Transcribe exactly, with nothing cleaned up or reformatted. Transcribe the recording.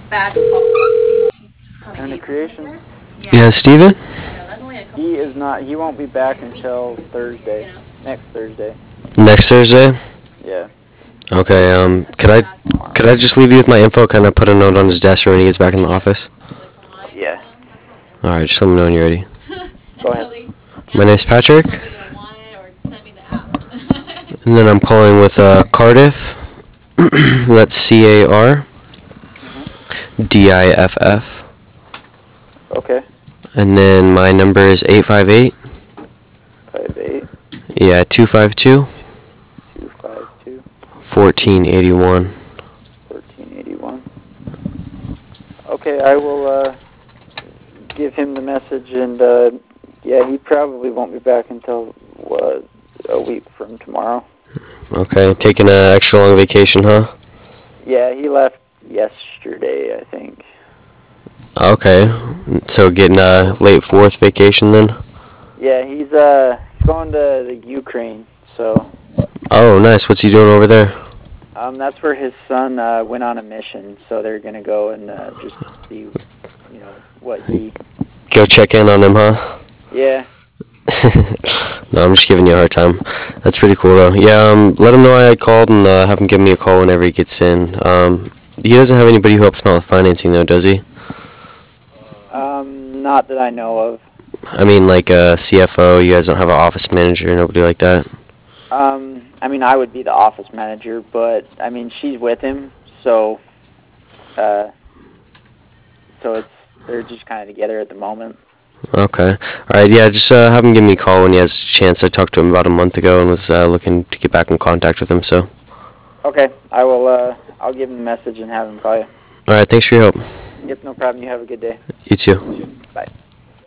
And the creation. Yeah, Steven? He is not. He won't be back until Thursday. Next Thursday. Next Thursday? Yeah. Okay, um, could I, could I just leave you with my info? Can I put a note on his desk for when he gets back in the office? Yeah. Alright, just let me know when you're ready. Go ahead. My name's Patrick. And then I'm calling with, uh, Cardiff. That's C A R D I F F. Okay. And then my number is eight five eight. Five eight. Yeah, two five two. Two five two. fourteen eighty-one. Fourteen eighty one. Okay, I will uh, give him the message, and uh, yeah, he probably won't be back until uh, a week from tomorrow. Okay, taking an extra long vacation, huh? Yeah, he left yesterday, I think. Okay, so getting a late fourth vacation then? Yeah, he's uh going to the Ukraine, so. Oh, nice. What's he doing over there? Um, that's where his son uh, went on a mission, so they're gonna go and uh, just see, you know, what he. Go check in on him, huh? Yeah. No, I'm just giving you a hard time. That's pretty cool, though. Yeah, um, let him know I called and uh, have him give me a call whenever he gets in. Um, he doesn't have anybody who helps him out with financing, though, does he? Um, not that I know of. I mean, like a C F O. You guys don't have an office manager, nobody like that? Um, I mean, I would be the office manager, but I mean, she's with him, so. Uh, so it's they're just kind of together at the moment. Okay. All right, yeah, just uh, have him give me a call when he has a chance. I talked to him about a month ago and was uh, looking to get back in contact with him, so. Okay, I will, uh, I'll give him a message and have him call you. All right, thanks for your help. Yep, no problem. You have a good day. You too. Bye.